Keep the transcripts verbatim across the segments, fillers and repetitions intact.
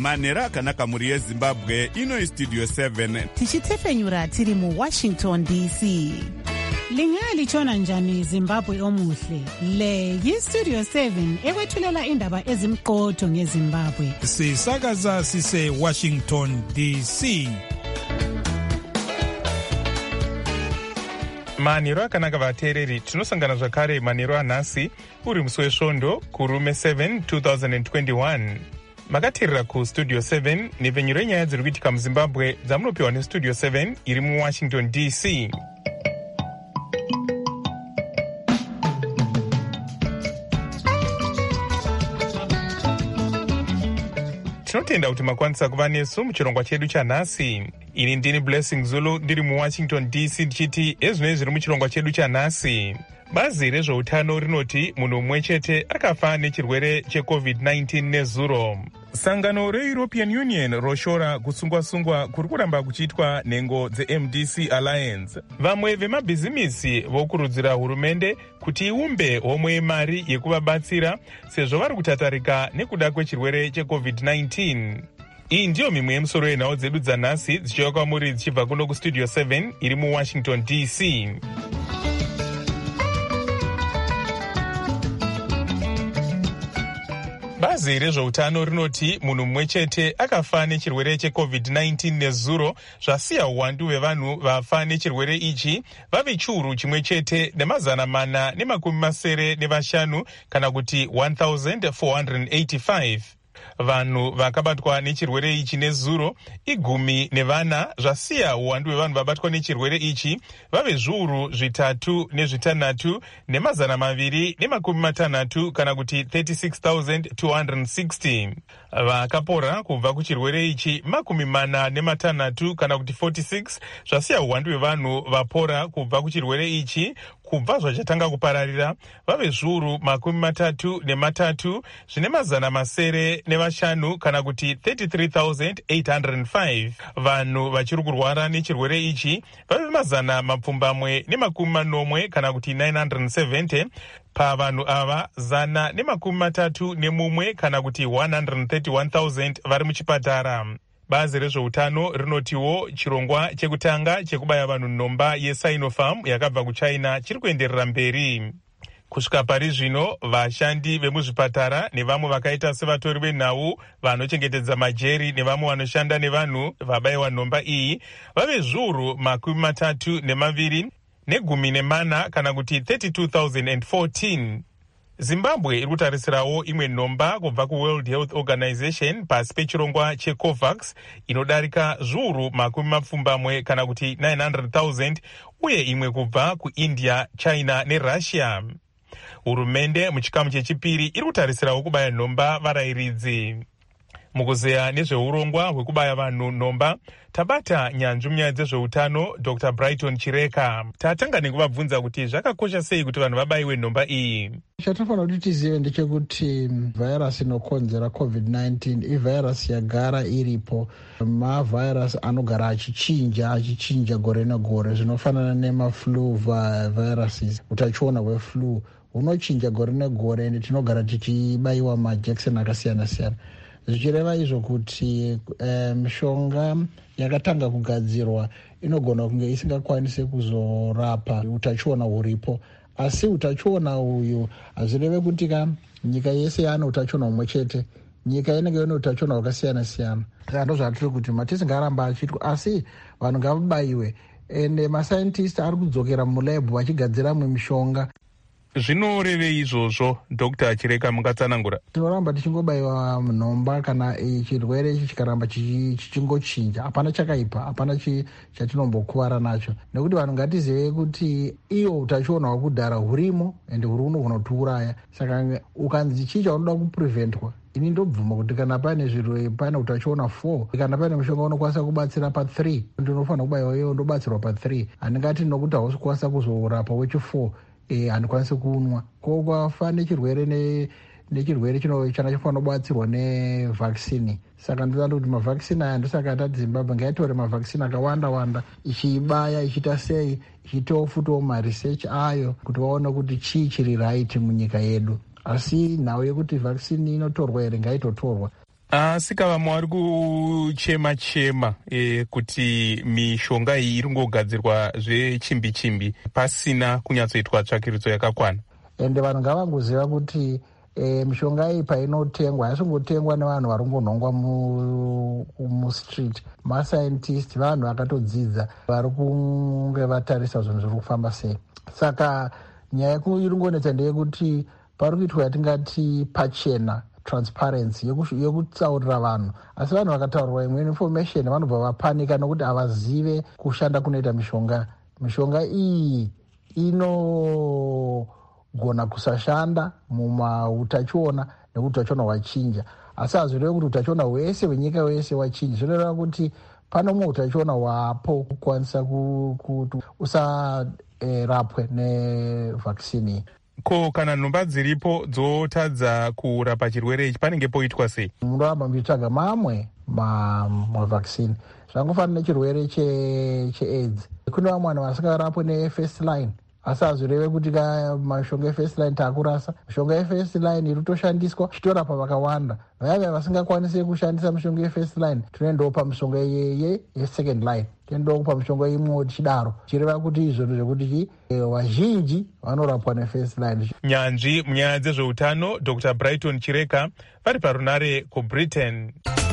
manhero akanaka mhuri yezimbabwe. Ino istudio seven tichitefenyura tiri muwashington D C. Lingalitshona njani Zimbabwe omuhle? Le yistudio seven ekwethulela indaba ezimqotho ngeZimbabwe. Sisakaza sise Washington D C. manhero akanaka vateereri, tinosangana zvakare manhero anhasi uri musi wesvondo kurume seven twenty twenty-one. Makateerera kustudio seven nepfenyuro yenyaya dziri kuitika muzimbabwe dzamunopiwa nestudio seven iri muwashington D C. Tinotenda kuti makwanisa kuva nesu muchirongwa chedu chanhasi. Ini ndini Blessing Zulu ndiri muwashington D C ndichiti ezvinoi zviri muchirongwa chedu chanhasi. Bazi rezveutano rinoti munhu mumwe chete akafa nechirwere checovid nineteen nezuro. Sangano reEuropean Union roshora kusungwa-sungwa kuri kuramba kuchiitwa nhengo dzeM D C Alliance. Vamwe vemabhizimisi vokurudzira hurumende kuti iumbe homwe yemari yekuvabatsira sezvo vari kutatarika nekuda kwechirwere checovid nineteen. Iyi ndiyo mimwe yemusoro yenhau dzedu dzanhasi dzichiuya kwamuri dzichibva kuno kustudio seven iri muwashington D C. Bazi rezveutano rinoti munhu mumwe chete akafa nechirwere checovid nineteen nezuro, zvasiya uwandu hwevanhu vafa nechirwere ichi vave chiuru chimwe chete nemazana mana nemakumi masere nevashanu kana kuti one thousand four hundred eighty-five. Vanhu vakabatwa nechirwere ichi nezuro igumi nevana, zvasiya uwandu hwevanhu vabatwa nechirwere ichi vave zviuru zvitatu nezvitanhatu nemazana maviri nemakumi matanhatu kana kuti thirty-six thousand two hundred sixty. Vakapora kubva kuchirwere ichi makumi mana nematanhatu kana kuti forty-six, zvasiya uwandu hwevanhu vapora kubva kuchirwere ichi kubva zvachatanga kupararira vave zviuru makumi matatu nematatu zvine mazana masere nevashanu kana kuti thirty-three thousand eight hundred five. Vanhu vachiri kurwara nechirwere ichi vave mazana mapfumbamwe nemakumi manomwe kana kuti nine hundred seventy. Pavanhu ava zana nemakumi matatu nemumwe kana kuti one hundred thirty-one thousand vari muchipatara. Bazi rezveutano rinotiwo chirongwa chekutanga chekubaya vanhu nhomba yeSinopharm yakabva kuChina chiri kuenderera mberi. Kusvika pari zvino vashandi vemuzvipatara nevamwe vakaita sevatori venhau vanochengetedza majeri nevamwe vanoshanda nevanhu vabayiwa nhomba iyi vave zviuru makumi matatu nemaviri negumi nemana kana kuti thirty-two thousand fourteen. Zimbabwe iri kutarisirawo imwe nhomba kubva kuWorld Health Organization pasi pechirongwa cheCOVAX inodarika zviuru makumi mapfumbamwe kana kuti nine hundred thousand uye imwe kubva kuIndia, China neRussia. Hurumende muchikamu chechipiri iri kutarisirawo kubaya nhomba varayiridzi. Mukuzeya nezveurongwa hwekubaya vanhu nhomba, tabata nyanzvi munyaya dzezveutano Doctor Brighton Chireka. Tatanga nekuvabvunza kuti zvakakosha sei kuti vanhu vabayiwe nhomba iyi. Chatofanira kuti tizive ndechekuti vhairasi inokonzera covid nineteen ivhairasi yagara iripo. Mavhairasi anogara achichinja achichinja gore negore, zvinofanana nemaflu viruses. Utachiona hweflu hunochinja gore negore ende tinogara tichibayiwa majekiseni akasiyana siyana. Zvichireva izvo kuti mishonga um, yakatanga kugadzirwa inogona kunge isingakwanisi kuzorapa utachiona huripo, asi utachiona uyu hazvireve kuti ka nyika yese yaane utachiona humwe chete, nyika inenge ine utachiona hwakasiyana siyana. Saka ndozvatiri kuti matisingaramba achiitwa, asi vanhu ngavabayiwe ende masaintisti ari kudzokera mulabhu vachigadzira mwe mishonga. Zvinorevei izvozvo Doctor Chireka, mungatsanangura? Tinoramba tichingobayiwa nhomba kana chirwere ichi chikaramba chichingochinja, hapana chakaipa, hapana chatinombokuwara nacho, nekuti vanhu ngatizive kuti iyo utachiona hwekudhara hurimo ende huri unogona kutiuraya. Saka ukanzi chicha unoda kupreventwa, ini ndobvuma kuti kana pane zviro pane utachiona four, kana pane mushonga unokwanisa kubatsira pa three, ndinofanira kubayiwa iyo ndobatsirwa pa three. Handingati nokuti hausi kukwanisa kuzorapa wechi four eh handikwanisi kunwa. Ko kwafa nechirwere ne nechirwere chino chanofanira kubatsirwa nevaccine. Saka ndinoda kuti mavaccine aya ndosaka tati Zimbabwe ngaitore mavaccine akawanda wanda ichibaya ichita sei ichitawo futi ma research ayo kuti vaone kuti chii chiri right munyika yedu. Asi nhau yekuti vaccine inotorwa here ngaitotorwa. asika vamwe vari kuchema chema e, kuti mishonga iyi iri kungogadzirwa zvechimbi chimbi pasina kunyatsoitwa tsvakirudzo yakakwana. Ende vanhu ngavangoziva kuti e, mishonga iyi painotengwa haisingotengwa nevanhu vari kungonhongwa mustreet. Mascientist vanhu vakatodzidza vari kunge vatarisa zvinhu zviri kufamba sei. Saka nyaya iri ngonetsa ndeyekuti pari kuitwa yatingati pachena, transparency, yekutsaurira vanhu. Asi vanhu vakataurirwa imwe information vanobva vapanika nokuti havazive kushanda kunoita mishonga. Mishonga iyi inogona kusashanda mumautachiona nekuti utachiona hwachinja. Asi hazvireve kuti utachiona hwese hwenyika wese hwachinja. Zvinoreva kuti pane umwe utachiona hwapo kukwanisa kuti usarapwe nevhakisini. Ko kana nhomba dziripo dzotadza kurapa chirwere ichi panenge poitwa sei? Munoramba muchitsvaga mamwe mavhakisini. Zvangofanana nechirwere cheAIDS. Kune vamwe vanhu vasingarapwe nefirst line. Asi hazvireve kuti mishonga yefirst line taakurasa. Mishonga yefirst line iri kutoshandiswa chitorapa vakawanda. Vaya vasingakwanisi kushandisa mishonga yefirst line tinoendawo mishonga yesecond line. Tinoendawo pamishonga imwe tichidaro. Chireva kuti izvo zvekuti vazhinji vanorapwa nefirst line. Nyanzvi munyaya dzezveutano Doctor Brighton Chireka vari parunare kuBritain.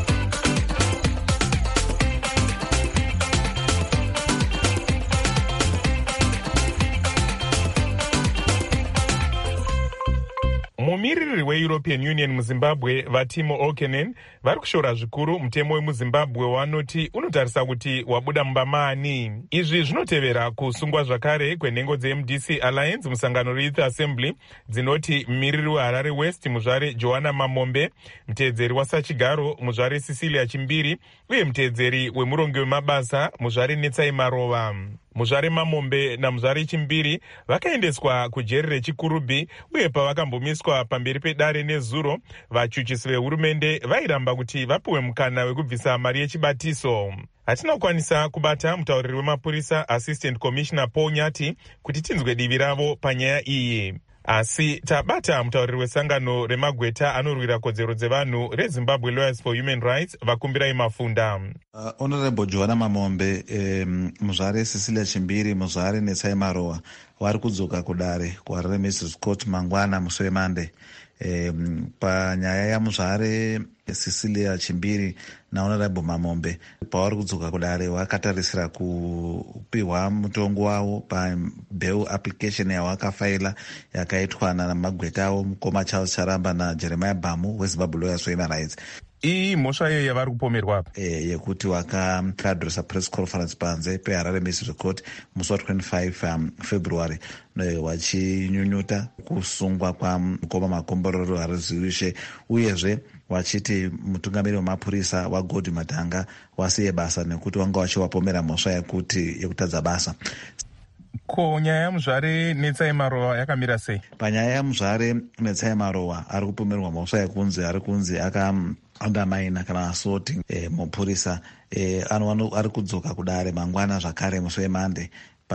Mumiriri weEuropean Union muZimbabwe vaTimo Okenen vari kushora zvikuru mutemo wemuZimbabwe wanoti unotarisa kuti wabuda mumba maani. Izvi zvinotevera kusungwa zvakare kwenhengo dzeM D C Alliance musangano reYouth Assembly dzinoti mumiriri weHarare West muzvare Joanna Mamombe, mutedzeri waSachigaro muzvare Cecilia Chimbiri uye mutedzeri wemurongi wemabasa muzvare Netsai Marova. Muzvare Mamombe namuzvare Chimbiri vakaendeswa kujeri rechikurubhi uye pavakambomiswa pamberi pedare nezuro, vachuchisi vehurumende vairamba kuti vapiwe mukana wekubvisa mari yechibatiso. Hatina kukwanisa kubata mutauriri wemapurisa Assistant Commissioner Paul Nyati kuti tinzwe divi ravo panyaya iyi. Asi tabata mutauriri wesangano remagweta anorwira kodzero dzevanhu reZimbabwe Lawyers for Human Rights Vakumbirai Mafunda. Uh, Honorable Joanna Mamombe, um, muzvare Cecilia Chimbiri, muzvare Netsai Marova vari kudzoka kudare kuHarare Magistrates Court mangwana musi weMonday. Um, panyaya yamuzvare Cecilia Chimbiri naHonorable Mamombe pavari kudzoka kudare vakatarisira kupiwa mutongo wavo pabail application yavakafaila yakaitwa namagweta avo mukoma Charles Charamba naJeremiah Bhamu weZimbabwe Lawyers for Human Rights. Iyi mhosva iyo yavari kupomerwa apa e, yekuti vakadresa press conference panze peHarare Magistrates Court musi wa25 um, February vachinyunyuta kusungwa kwamukoma Makombororo Haruziwishe uyezve vachiti mutungamiri wemapurisa waGodi Madhanga wasiye basa nekuti vanga vachivapomera mhosva yekuti yekutadza basa. Ko nyaya yamuzvare Netsai Marova yakamira sei? Panyaya yamuzvare Netsai Marova ari kupomerwa mhosva yekunzi ari kunzi aka undermine kana assaulting eh, mupurisa eh, ari kudzoka kudare mangwana zvakare musi weMonday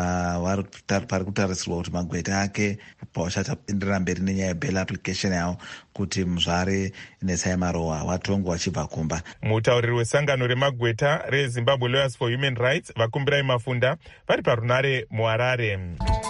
pari kutarisirwa kuti magweta ake pavachaenderera mberi nenyaya yebail application yavo kuti muzvare Netsai Marova watongwa vachibva kumba. Mutauriri wesangano remagweta reZimbabwe Lawyers for Human Rights Vakumbirai Mafunda vari parunare muHarare.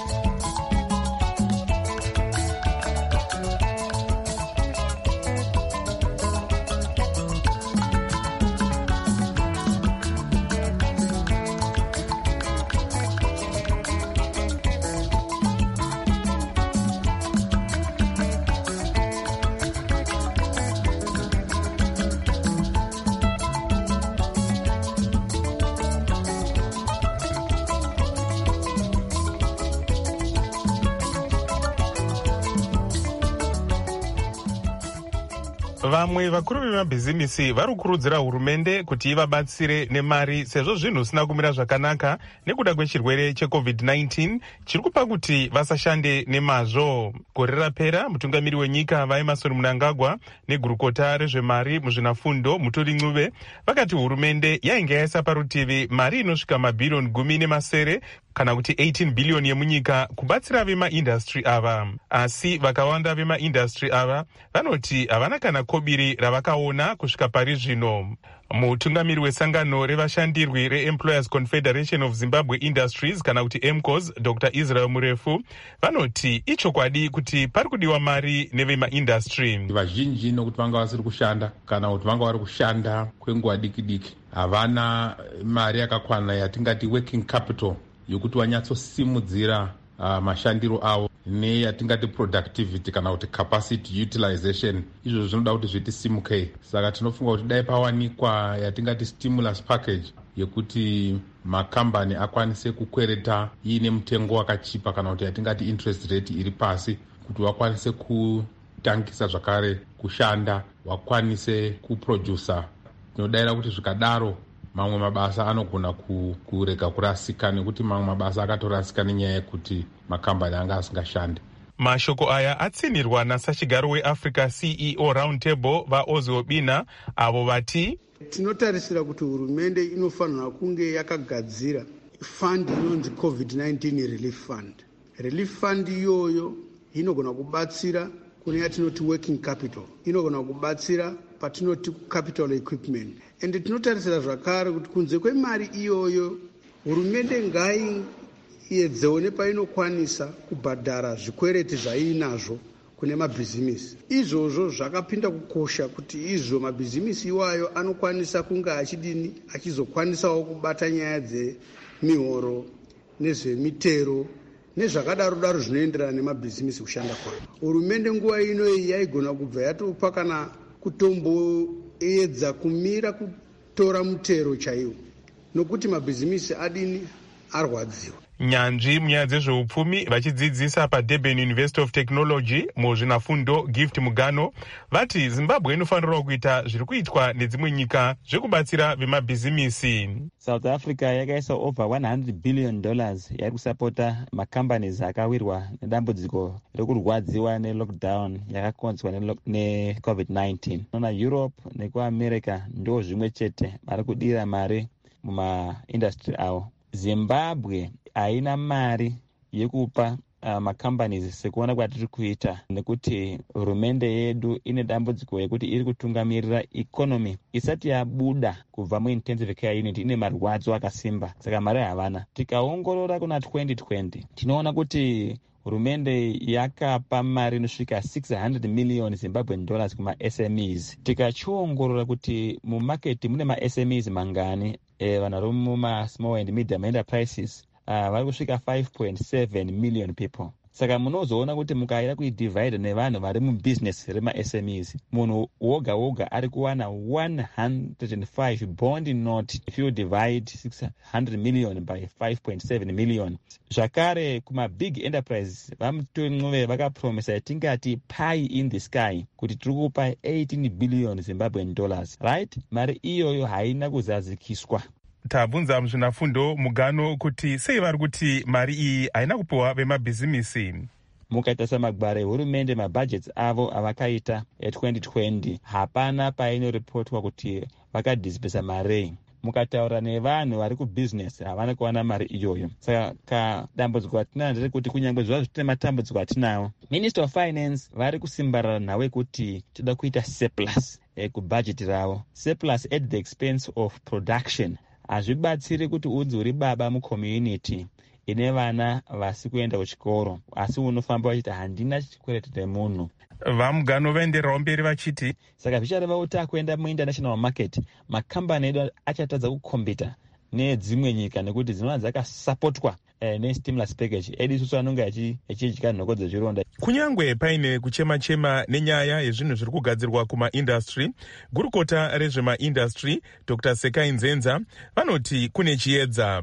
Vamwe vakuru vemabhizinisi vari kukurudzira hurumende kuti ivabatsire nemari sezvo zvinhu zvisina kumira zvakanaka nekuda kwechirwere checovid nineteen chiri kupa kuti vasashande nemazvo. Gore rapera mutungamiri wenyika vaEmmerson Mnangagwa negurukota rezvemari muzvinafundo Muturi Ncube vakati hurumende yainge yaisa parutivi mari inosvika mabhirioni gumi nemasere kana kuti eighteen biliyoni yemunyika kubatsira vemaindastry ava. Asi vakawanda vemaindastry ava vanoti havana kana kobiri ravakaona kusvika pari zvino. Mutungamiri wesangano revashandirwi reEmployers Confederation of Zimbabwe Industries kana kuti E M C O S, Doctor Israel Murefu, vanoti ichokwadi kuti pari kudiwa mari nevemaindastry. Vazhinji nokuti vanga vasiri kushanda kana kuti vanga vari kushanda kwenguva diki diki havana mari yakakwana yatingati working capital yokuti vanyatsosimudzira uh, mashandiro avo neyatingati productivity kana kuti capacity utilization. Izvo zvinoda kuti zviti simukei. Saka tinofunga kuti dai pawanikwa yatingati stimulus package yekuti makambani akwanise kukwereta iine mutengo wakachipa kana kuti yatingati interest rate iri pasi kuti wakwanise kutangisa zvakare kushanda, wakwanise kuproducer. Tinodayira kuti zvikadaro mamwe mabasa anogona kurega kurasika nekuti mamwe mabasa akatorasika nenyaya yekuti makambani anga asingashande. Mashoko aya atsinirwa nasachigaro weAfrica C E O Roundtable vaOzi Obina, avo vati tinotarisira kuti hurumende inofanira kunge yakagadzira fund inonzi COVID nineteen Relief Fund. Relief Fund iyoyo inogona kubatsira kune yatinoti working capital, inogona kubatsira patinoti capital equipment. And tinotarisira zvakare kuti kunze kwemari iyoyo hurumende ngai yedzewo nepainokwanisa kubhadhara zvikwereti zvainazvo kune mabhizimisi. Izvozvo zvakapinda kukosha kuti izvo mabhizimisi iwayo anokwanisa kunga achidini achizokwanisawo kubata nyaya dzemihoro nezvemitero nezvakadaro daro zvinoenderana nemabhizimisi kushanda kwayo. Hurumende nguva ino iyi yaigona kubva yatopa kana kutomboedza kumira kutora mutero chaiwo nokuti mabhizimisi adini arwadziwa. Nyanzvi munyaya dzezveupfumi vachidzidzisa paDurban University of Technology muzvinafundo Gift Mugano vati Zimbabwe inofanira kuita zviri kuitwa nedzimwe nyika zvekubatsira vemabhizimisi. South Africa yakaisa over one hundred billion dollars yari kusapota macompanies akawirwa nedambudziko rekurwadziwa nelockdown yakakonzwa neCovid nineteen. Nona Europe nekuAmerica ndo zvimwe chete vari kudira mari mumaindustry avo. Zimbabwe haina mari yekupa uh, macompanies sekuona kwatiri kuita nekuti hurumende yedu ine dambudziko yekuti iri kutungamirira economy isati yabuda kubva muintensive care unit, ine marwadzo akasimba saka mari havana. Tikaongorora kuna twenty twenty tinoona kuti hurumende yakapa mari inosvika six hundred million Zimbabwean dollars kuma S M Es. Tikachiongorora kuti mumaketi mune ma-S M Es mangani, eh, vanhu vari muma small and medium enterprises uh, vari kusvika five point seven million people. Saka munozoona kuti mukaida kuidivide nevanhu vari mubusiness rema-S M Es, munhu woga woga ari kuwana one hundred five bond note if you divide six hundred million by five point seven million. Zvakare kuma big enterprise vamuton'ove vakapromisa yatingati pie in the sky kuti tiri kupa eighteen billion Zimbabwean dollars, right? Mari iyoyo haina kuzadzikiswa. Tabvunza muzvinafundo Mugano kuti sei vari kuti mari iyi haina kupiwa vemabhizimisi. Mukaita samagware hurumende mabudgets avo avakaita twenty twenty hapana painoripotwa kuti vakadhisipesa mari. Mukataura nevanhu vari kubusiness havana kuwana mari iyoyo. Saka dambudziko atina ndere kuti kunyange zvazvo tine matambudziko atinawo, Minister of Finance vari kusimbarara nawe kuti toda kuita surplus eh, kubudget ravo. Surplus at the expense of production hazvibatsiri kuti udzi uri baba mucommunity ine vana vasi kuenda kuchikoro asi unofamba vachiti handina chikwereti nemunhu. Vamugano vaendererawo mberi vachiti saka zvichareva kuti akuenda muinternational market makambani edu achatadza kukombita nedzimwe nyika nekuti dzinova dzakasapotwa eh, nestimulus package edu isusu anonge achidya nhoko dzezvironda. Kunyangwe paine kuchema-chema nenyaya yezvinhu zviri kugadzirwa kumaindastry, gurukota rezvemaindastry Doctor Sekai Nzenza vanoti kune chiedza.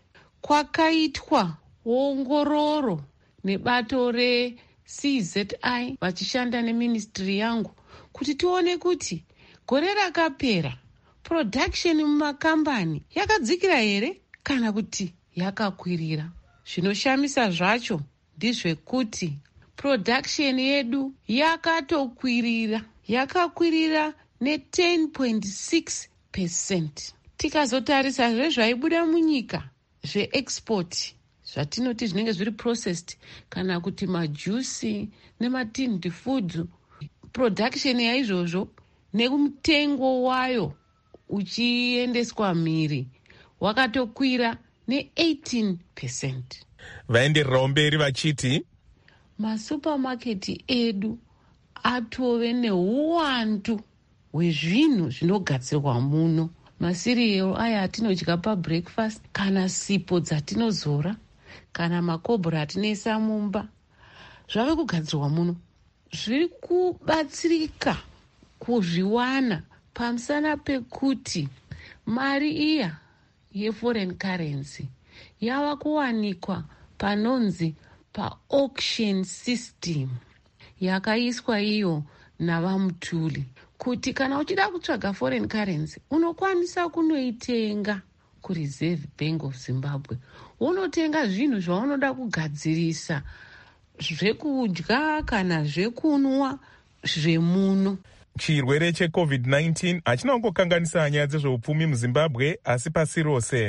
Kwakaitwa ongororo nebato re-C Z I vachishanda neministry yangu kuti tione kuti gore rakapera production mumakambani yakadzikira here kana kuti yakakwirira. Zvinoshamisa zvacho ndizvekuti production yedu yakatokwirira, yakakwirira ne ten point six percent. Tikazotarisa zvezvaibuda munyika zveexport zvatinoti zvinenge zviri processed kana kuti majusi nematinned foods, production yaizvozvo nemutengo wayo uchiendeswa mhiri wakatokwira ne-eighteen percent. Vaendererawo mberi vachiti masupamaketi edu atove neuwandu hwezvinhu zvinogadzirwa muno, masiriero aya atinodya pabreakfast, kana sipo dzatinozora, kana makobhora atinoisa mumba, zvave kugadzirwa muno. Zviri kubatsirika kuzviwana pamusana pekuti mari iya yeforeign currency yava kuwanikwa panonzi pa-auction system yakaiswa iyo navamutuli, kuti kana uchida kutsvaga foreign currency unokwanisa kunoitenga kureserve bank of Zimbabwe, unotenga zvinhu zvaunoda kugadzirisa, zvekudya kana zvekunwa zvemuno. Chirwere checovid nineteen hachina kungokanganisa nyaya dzezveupfumi muZimbabwe asi pasi rose.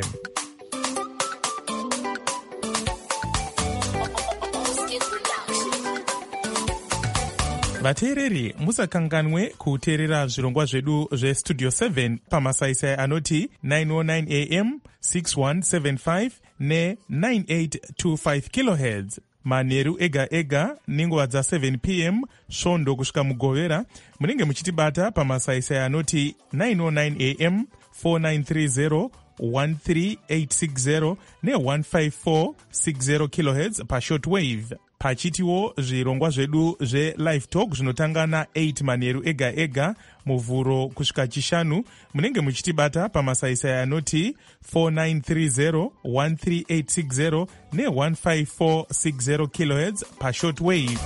Vateereri, musakanganwe kuteerera zvirongwa zvedu zvestudio seven pamasaisai anoti nine oh nine a m, six one seven five ne nine eight two five kilohertz. Manheru ega ega ninguva dza seven p m svondo kusvika mugovera munenge muchitibata pamasaisai anoti nine oh nine a m, four nine three zero, one three eight six zero ne one five four six zero kilohertz pashortwave. Pachitiwo zvirongwa zvedu zve-live talk zvinotanga na eight manheru ega ega muvhuro kusvika chishanu munenge muchitibata pamasaisai anoti four nine three zero, one three eight six zero ne one five four six zero kilohertz pashortwave.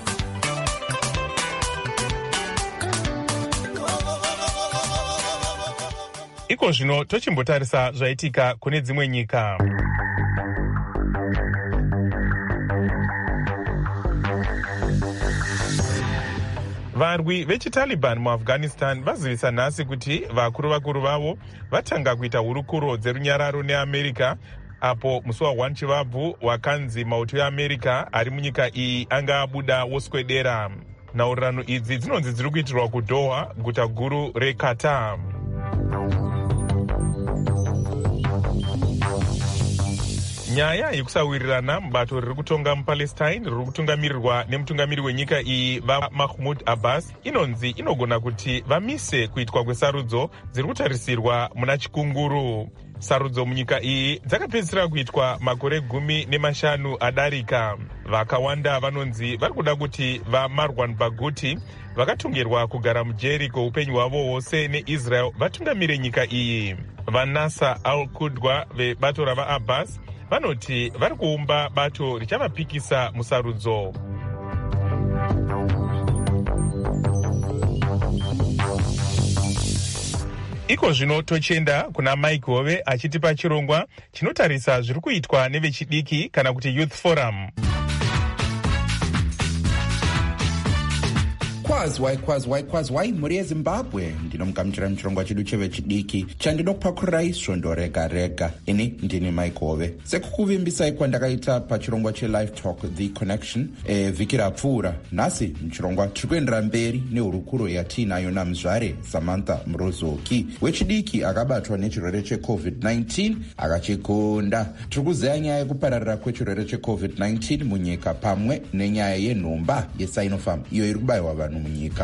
Iko zvino tochimbotarisa zvaitika kune dzimwe nyika. Varwi vechitaliban muAfghanistan vazivisa nhasi kuti vakuru vakuru vavo vatanga kuita hurukuro dzerunyararo neAmerica, apo musi wa first Chivabvu wakanzi mauto eAmerica ari munyika iyi anga abuda woswedera. Nhaurirano idzi dzinonzi dziri kuitirwa kuDoha, guta guru reQatar. Nyaya yekusawirirana mubato riri kutonga muPalestine riri kutungamirirwa nemutungamiri wenyika iyi vaMahmoud Abbas inonzi inogona kuti vamise kuitwa kwesarudzo dziri kutarisirwa muna chikunguru. Sarudzo munyika iyi dzakapedzisira kuitwa makore gumi nemashanu adarika. Vakawanda vanonzi vari kuda kuti vaMarwan Barghouti vakatongerwa kugara mujeri kweupenyu hwavo hwose neIsrael vatungamire nyika iyi. VaNasser al-Qudwa vebato ravaAbbas vanoti vari kuumba bato richavapikisa musarudzo. Iko zvino tochenda kuna Mike Hove achitipa chirongwa chinotarisa zviri kuitwa nevechidiki kana kuti Youth Forum. Kwazwai kwazwai kwazwai mhuri yeZimbabwe, ndinomugamuchira muchirongwa chedu chevechidiki chandinopakurai svondo rega rega. Ini ndini Mike Hove. Sekukuvimbisai kwandakaita pachirongwa cheLive Talk The Connection e, vhiki rapfuura, nhasi muchirongwa tiri kuendera mberi nehurukuro yatiinayo namuzvare Samantha Murozoki wechidiki akabatwa nechirwere checovid nineteen akachigonda. Tiri kuzeya nyaya yekupararira kwechirwere checovid nineteen munyika pamwe nenyaya yenhomba yeSinopharm iyo iri kubayiwa vanhu munyika.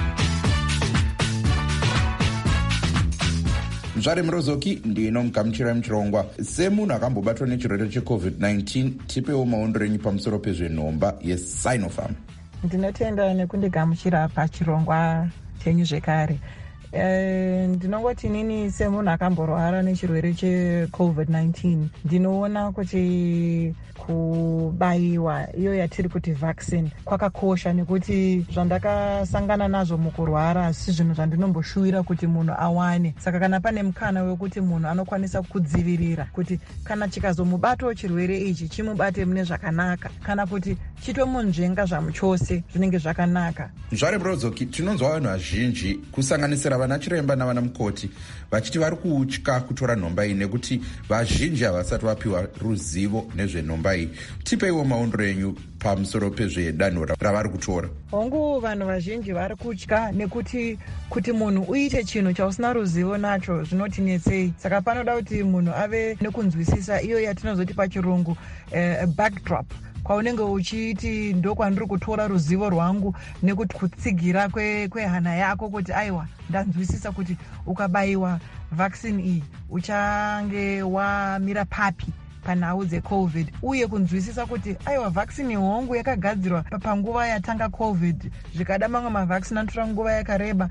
Muzvare Murozoki ndinomugamuchira muchirongwa. Semunhu akambobatwa nechirwere checovid nineteen, tipewo maondo renyu pamusoro pezvenhomba yeSinopharm. Ndinotenda nekundigamuchira pachirongwa chenyu zvekare. Uh, ndinongoti nini semunhu akamborwara nechirwere checovid nineteen ndinoona kuti kubayiwa iyo yatiri kuti vaccine kwakakosha, nekuti zvandakasangana nazvo mukurwara asi zvinhu zvandinomboshuwira kuti munhu awane. Saka kana pane mukana wekuti munhu anokwanisa kudzivirira kuti kana chikazomubatawo chirwere ichi chimubate mune zvakanaka, kana kuti chitomunzvenga zvamuchose zvinenge zvakanaka. Zvare Murozoki, tinonzwa vanhu vazhinji kusanganisira vana chiremba navana mukoti vachiti vari kutya kutora nhomba iyi nekuti vazhinji havasati vapiwa ruzivo nezvenhomba iyi. Tipeiwo maondero enyu pamusoro pezvedanho ravari kutora. Hongu, vanhu vazhinji vari kutya nekuti kuti munhu uite chinhu chausina ruzivo nacho zvinotinetsei. Saka panoda kuti munhu ave nekunzwisisa iyo yatinozoti pachirungu uh, backdrop, kwaunenge uchiti ndokwandiri kutora ruzivo rwangu nekuti kutsigira kwehana kwe yako kuti aiwa ndanzwisisa kuti ukabayiwa vaccine iyi uchange wamira papi panhau dzecovid, uye kunzwisisa kuti aiwa vaccine hongu yakagadzirwa panguva yatanga covid, zvikada mamwe mavaccine anotora nguva yakareba,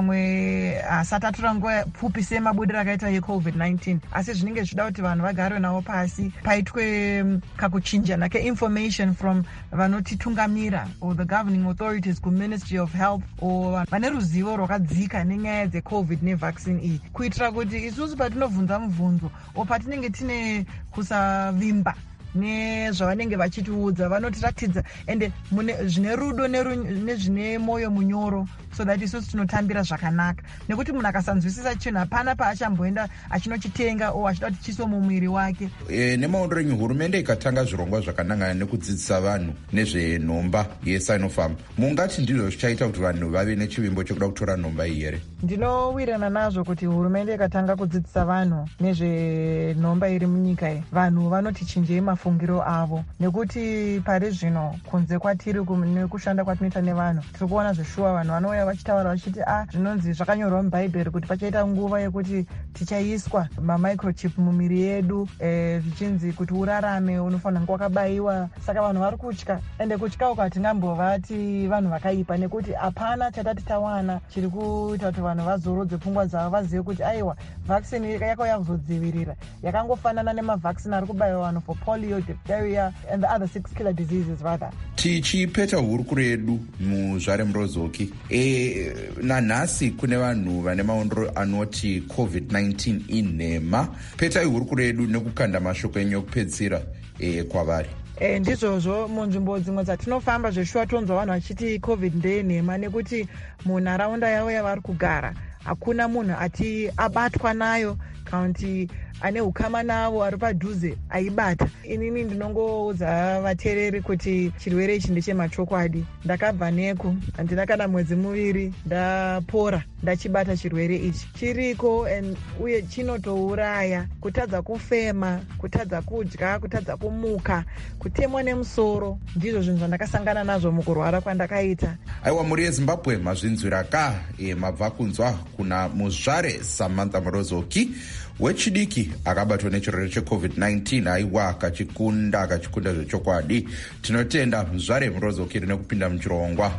mamwe asati atora nguva pfupi semabudiro akaita yecovid nineteen. Asi zvinenge zvida kuti vanhu vagare nawo pasi, paitwe kakuchinjana keinformation from vanotitungamira or the governing authorities kuministry of health or vane ruzivo rwakadzika nenyaya dzecovid nevaccine iyi, kuitira kuti isusu patinovhunza mubvunzo o patinenge tine kusavimba nezvavanenge vachitiudza vanotiratidza ende zvine rudo nezvine moyo munyoro, so that isusu tinotambira zvakanaka. Nekuti munhu akasanzwisisa chinhu hapana paachamboenda achinochitenga o achida kuti chiso mumwiri wake. E, nemaondero enyu, hurumende ikatanga zvirongwa zvakanangana nekudzidzisa vanhu nezvenhomba yeSinopharm, mungati ndizvo zvichaita kuti vanhu vave nechivimbo chekuda kutora nhomba iyi here? Ndinowirirana nazvo kuti hurumende ikatanga kudzidzisa vanhu nezvenhomba iri munyika iyi, vanhu vanoti chinjei mafungiro avo. Nekuti pari zvino kunze kwatiri nekushanda kwatinoita nevanhu, tiri kuona zveshuwa vanhu vanouya vachitaura vachiti ah zvinonzi zvakanyorwa mubhaibheri kuti pachaita nguva yekuti tichaiswa mamicrochip mumiri yedu, zvichinzi e, kuti urarame unofanira kunge wakabayiwa. Saka vanhu vari kutya, ende kutya uku hatingambovati vanhu vakaipa, nekuti hapana chatati tawana chiri kuita kuti vanhu vazorodze pfungwa dzavo vazive kuti aiwa vaccine yakauya kuzodzivirira, yakangofanana nemavaccine ari kubayiwa vanhu for polio, diphtheria and the other six killer diseases rather. Tichipeta hurukuro yedu muzvare murozoki, e, nanhasi kune vanhu vane maondero anoti covid nineteen inhema. Petai hurukuro yedu nekukanda mashoko enyu ekupedzisira e, kwavari. E, ndizvozvo munzvimbo dzimwe dzatinofamba zveshuwa tonzwa vanhu vachiti covid ndeyenhema, nekuti munharaunda yavo yavari kugara hakuna munhu ati abatwa nayo kana kuti ane ukama navo ari padhuze aibata. Inini ndinongoudza vateereri kuti chirwere ichi ndechemachokwadi. Ndakabva neko, handina kana mwedzi muviri ndapora ndachibata chirwere ichi. Chiriko uye chinotouraya, kutadza kufema, kutadza kudya, kutadza kumuka, kutemwa nemusoro, ndizvo zvinhu zvandakasangana nazvo mukurwara kwandakaita. Aiwa, muri yeZimbabwe mazvinzwira ka e, mabva kunzwa kuna muzvare Samantha Murozoki wechidiki akabatwa nechirwere checovid nineteen, aiwa akachikunda akachikunda zvechokwadi. Tinotenda muzvare Murozoki nekupinda muchirongwa.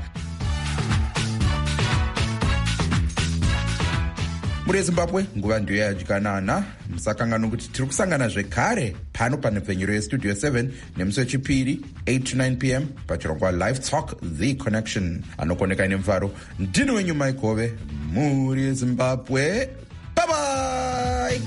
Muri yeZimbabwe nguva ndiyo yadyanana. Musakangana kuti tiri kusangana zvekare pano panepfenyuro yestudio seven nemusi wechipiri eight to nine p m pachirongwa Live Talk The Connection. Anokoneka nemvaro ndini wenyu Mike Hove. Muri yeZimbabwe, bye bye.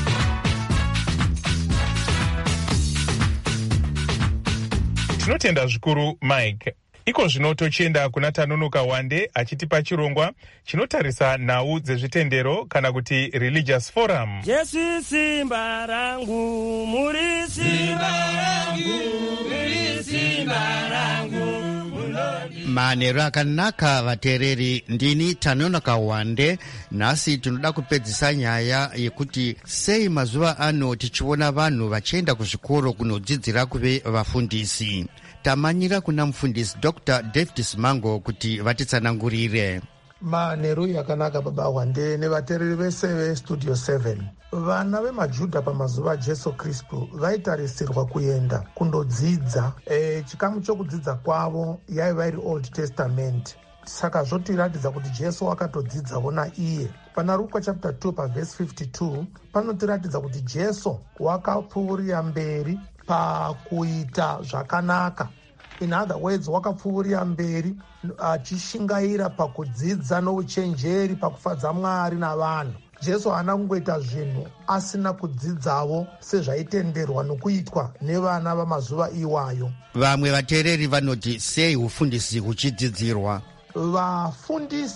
Tinotenda zvikuru Mike. Iko zvino tochienda kuna Tanonoka Wande achitipa chirongwa chinotarisa nhau dzezvitendero kana kuti religious forum. Jesu simba rangu, muri simba rangu, muri simba rangu. Manero akanaka vateereri, ndini Tanonoka Wande. Nhasi tinoda kupedzisa nyaya yekuti sei mazuva ano tichiona vanhu vachienda kuzvikoro kunodzidzira kuve vafundisi. Tamanyira kuna mufundisi Doctor David Simango kuti vatitsanangurire. Manheru yakanaka baba Wande nevateereri vese vestudio seven. Vana vemajudha pamazuva aJesu Kristu vaitarisirwa kuenda kundodzidza. E, chikamu chokudzidza kwavo yaiva iri Old Testament. Saka zvotiratidza kuti Jesu akatodzidzawo naiye. Pana Luka chapter two paverse fifty-two panotiratidza kuti Jesu wakapfuurira mberi pakuita zvakanaka. In other words, wakapfuurira mberi achishingaira pakudzidza nouchenjeri pakufadza Mwari navanhu. Jesu haana kungoita zvinhu asina kudzidzawo sezvaitenderwa nokuitwa nevana vamazuva iwayo. Vamwe vateereri vanoti sei ufundisi huchidzidzirwa? Vafundisi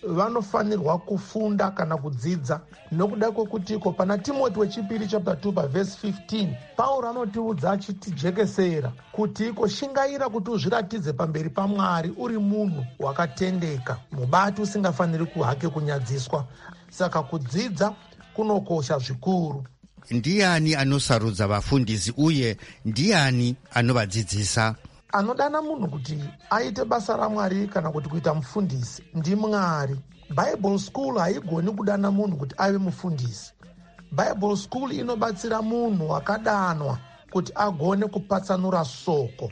vanofanirwa kufunda kana kudzidza, nokuda kwekutiko pana Timoti wechipiri chapter two pavhesi fifteen Pauro anotiudza achitijekesera kuti iko shingaira kuti uzviratidze pamberi paMwari uri munhu wakatendeka, mubati usingafaniri kuhake kunyadziswa. Saka kudzidza kunokosha zvikuru. Ndiani anosarudza vafundisi uye ndiani anovadzidzisa? Anodana munhu kuti aite basa raMwari kana kuti kuita mufundisi ndiMwari. Bible school haigoni kudana munhu kuti ave mufundisi. Bible school inobatsira munhu wakadanwa kuti agone kupatsanura soko.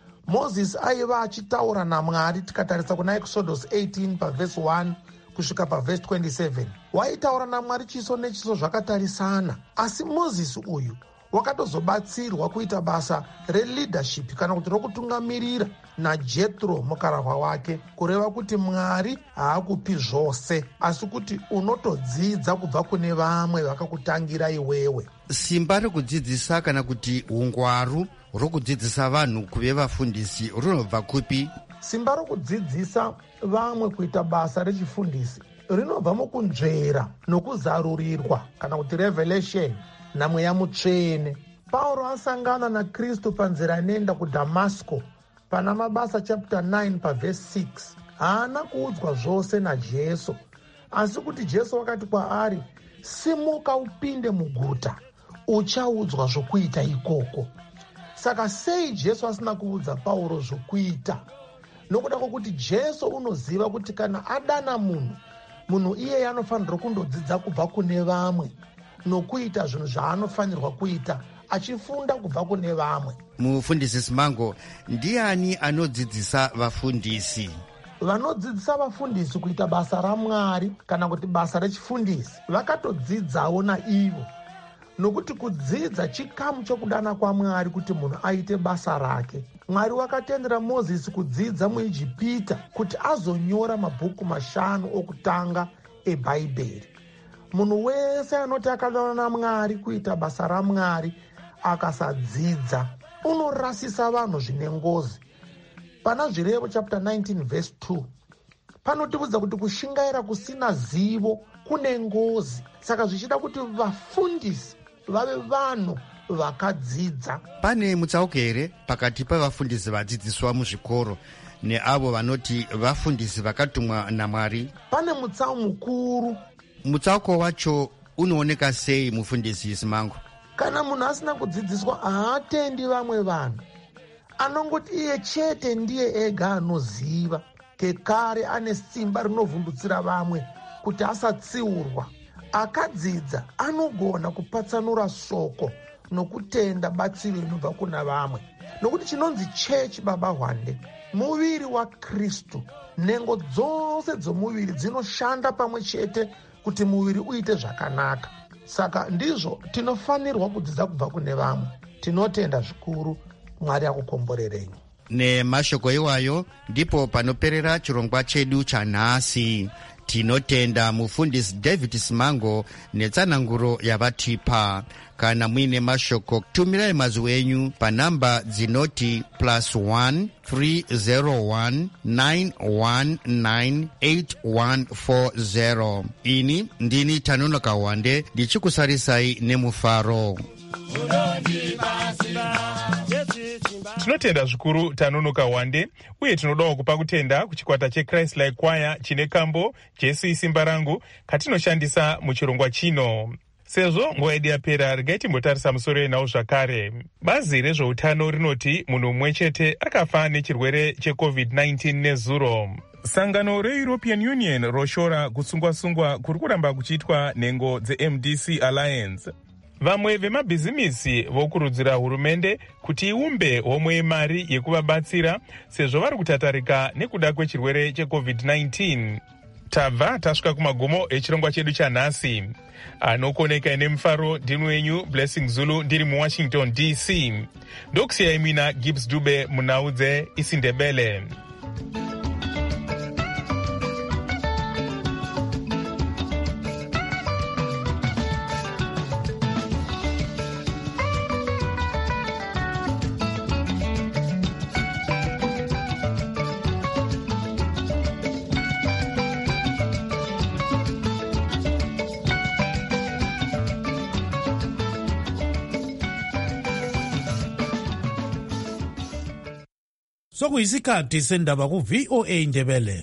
Moses aiva achitaura naMwari, tikatarisa kuna Exodus eighteen pavhesi one kusvika pavhesi twenty-seven. Waitaura naMwari chiso nechiso zvakatarisana. Asi Moses uyu wakatozobatsirwa kuita basa releadership kana kuti rokutungamirira naJethro mukarahwa wake, kureva kuti Mwari haakupi zvose, asi kuti unotodzidza kubva kune vamwe vakakutangira iwewe. Simba rekudzidzisa kana kuti ungwaru rokudzidzisa vanhu kuve vafundisi rinobva kupi? Simba rokudzidzisa vamwe kuita basa rechifundisi rinobva mukunzvera nokuzarurirwa kana kuti revelation namweya mutsvene. Pauro asangana naKristu panzira inoenda kuDhamasiko pana mabasa chapter nine pavhesi six. Haana kuudzwa zvose naJesu, asi kuti Jesu wakati kwaari, simuka upinde muguta, uchaudzwa zvokuita ikoko. Saka sei Jesu asina kuudza Pauro zvokuita? Nokuda kwokuti Jesu unoziva kuti kana adana munhu, munhu iye anofanirwa kundodzidza kubva kune vamwe nokuita zvinhu zvaanofanirwa kuita achifunda kubva kune vamwe. Mufundisi Simango, ndiani anodzidzisa vafundisi? Vanodzidzisa vafundisi kuita basa raMwari kana kuti basa rechifundisi vakatodzidzawo naivo, nokuti kudzidza chikamu chokudana kwaMwari kuti munhu aite basa rake. Mwari wakatendera Mozisi kudzidza muIjipita kuti azonyora mabhuku mashanu okutanga eBhaibheri. Munhu wese anoti akadana naMwari kuita basa raMwari akasadzidza unorasisa vanhu zvine ngozi. Pana Zvirevo chapter nineteen verse two panotiudza kuti kushingaira kusina zivo kune ngozi. Saka zvichida kuti vafundisi vave vanhu vakadzidza. Pane mutsauko here pakati pavafundisi vadzidziswa muzvikoro neavo vanoti vafundisi vakatumwa naMwari? Pane mutsauko mukuru. Mutsauko wacho unooneka sei, mufundisi Simango? Kana munhu asina kudzidziswa haatendi vamwe vanhu, anongoti iye chete ndiye ega anoziva, kekare ane simba rinovhundutsira vamwe kuti asatsiurwa. Akadzidza anogona kupatsanura soko nokutenda batsiro inobva kuna vamwe, nokuti chinonzi chechi baba hwande muviri waKristu. Nhengo dzose dzomuviri dzinoshanda pamwe chete kuti muviri uite zvakanaka. Saka ndizvo tinofanirwa kudzidza kubva kune vamwe. Tinotenda zvikuru. Mwari akukomborerei. Nemashoko iwayo ndipo panoperera chirongwa chedu chanhasi. Tinotenda mufundisi David Simango netsananguro yavatipa. Kana muine mashoko, tumirai mazwi enyu panhamba dzinoti plus one three zero one nine one nine eight one four zero. Ini ndini Tanonoka Wande ndichikusarisai nemufaro. Tinotenda zvikuru Tanonoka Wande, uye tinodawo kupa kutenda kuchikwata cheChrist Like Choir chine kambo Jesu Simba Rangu katinoshandisa muchirongwa chino. Sezvo nguva yedu yapera, regai timbotarisa musoro yenawo zvakare. Bazi rezveutano rinoti munhu mumwe chete akafa nechirwere checovid nineteen nezuro. Sangano reEuropean Union roshora kusungwa-sungwa kuri kuramba kuchiitwa nhengo dzeM D C Alliance. Vamwe vemabhizimisi vokurudzira hurumende kuti iumbe homwe yemari yekuvabatsira sezvo vari kutatarika nekuda kwechirwere checovid nineteen. Tabva tasvika kumagumo echirongwa chedu chanhasi. Anokoneka nemufaro ndini wenyu Blessing Zulu ndiri muWashington D C. Ndokusiyai mina Gibbs Dube munhau dzeIsindebele. sokuyisikhathi sendaba ku-V O A Ndebele.